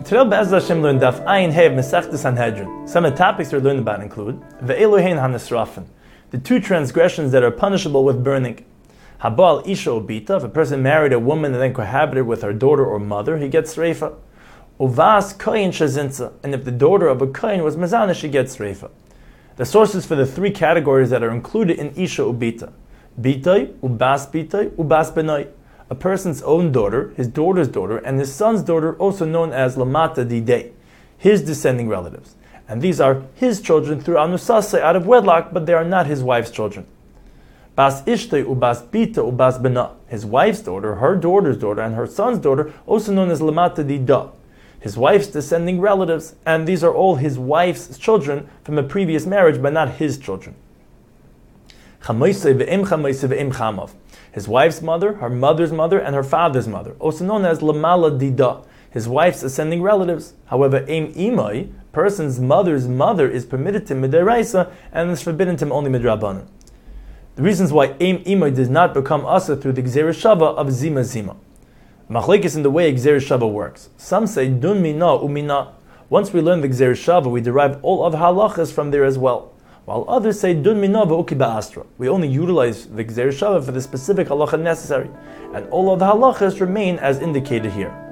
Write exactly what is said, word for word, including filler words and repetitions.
Today, Be'ez Hashem, learn Daf Ayin Hey of Masechtas Sanhedrin. Some of the topics we're learning about include Ve'elohein HaNisrafen, the two transgressions that are punishable with burning. Habal Isha Obita, if a person married a woman and then cohabited with her daughter or mother, he gets Reifa. Uvas Koyin Shazinza, and if the daughter of a Koyin was Mazana, she gets Reifa. The sources for the three categories that are included in Isha Ubita: Bitay, Ubas Bitay, Ubas Benay. A person's own daughter, his daughter's daughter, and his son's daughter, also known as Lamata Didei, his descending relatives. And these are his children through Anusase out of wedlock, but they are not his wife's children. Bas Ishtay Ubas Bita Ubas Bena, his wife's daughter, her daughter's daughter, and her son's daughter, also known as Lamata Dida, his wife's descending relatives, and these are all his wife's children from a previous marriage, but not his children. His wife's mother, her mother's mother, and her father's mother, also known as Lamala Dida, his wife's ascending relatives. However, Eim Imai, person's mother's mother, is permitted to Midaraisa and is forbidden to only Midrabanan. The reasons why Eim Imai does not become Asa through the Gzeir Shava of Zima Zima. Machlekes in the way Gzeir Shava works. Some say Dun Mina Umina. Once we learn the Gzeir Shava, we derive all other halachas from there as well. While others say Dun Minova Ukiba Astra. We only utilize the Gzeir Shava for the specific halacha necessary, and all of the halachas remain as indicated here.